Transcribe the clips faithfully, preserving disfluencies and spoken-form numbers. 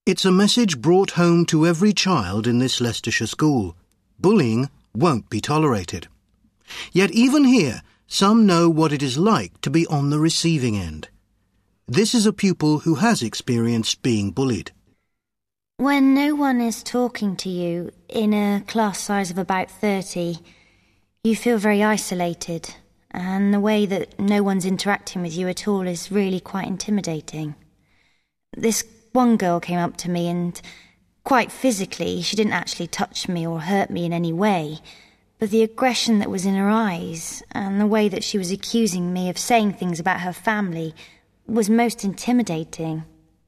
It's a message brought home to every child in this Leicestershire school. Bullying won't be tolerated. Yet even here, some know what it is like to be on the receiving end. This is a pupil who has experienced being bullied. When no one is talking to you in a class size of about thirty, you feel very isolated, and the way that no one's interacting with you at all is really quite intimidating. This one girl came up to me and, quite physically, she didn't actually touch me or hurt me in any way, but the aggression that was in her eyes and the way that she was accusing me of saying things about her family was most intimidating.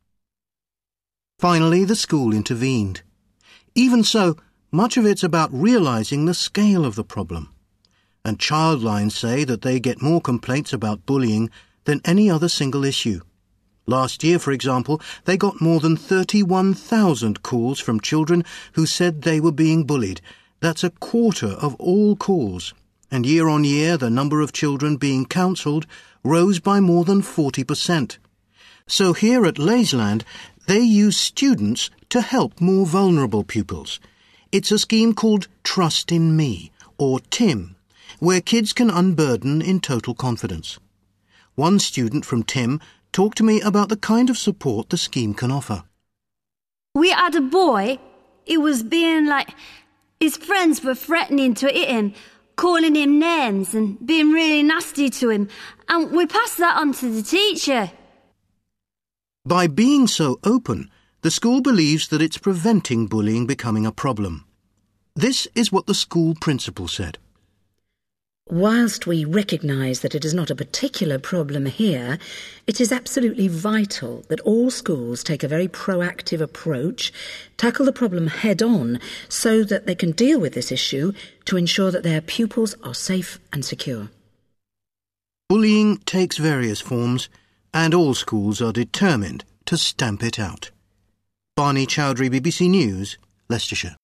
Finally, the school intervened. Even so, much of it's about realising the scale of the problem. And Childline say that they get more complaints about bullying than any other single issue. Last year, for example, they got more than thirty-one thousand calls from children who said they were being bullied. That's a quarter of all calls. And year on year, the number of children being counselled rose by more than forty percent. So here at Leysland, they use students to help more vulnerable pupils. It's a scheme called Trust in Me, or TIM, where kids can unburden in total confidence. One student from TIM talked to me about the kind of support the scheme can offer. We had a boy who was being like... His friends were threatening to hit him, calling him names and being really nasty to him, and we passed that on to the teacher. By being so open, the school believes that it's preventing bullying becoming a problem. This is what the school principal said. Whilst we recognise that it is not a particular problem here, it is absolutely vital that all schools take a very proactive approach, tackle the problem head-on so that they can deal with this issue to ensure that their pupils are safe and secure. Bullying takes various forms, and all schools are determined to stamp it out. Barney Chowdhury, B B C News, Leicestershire.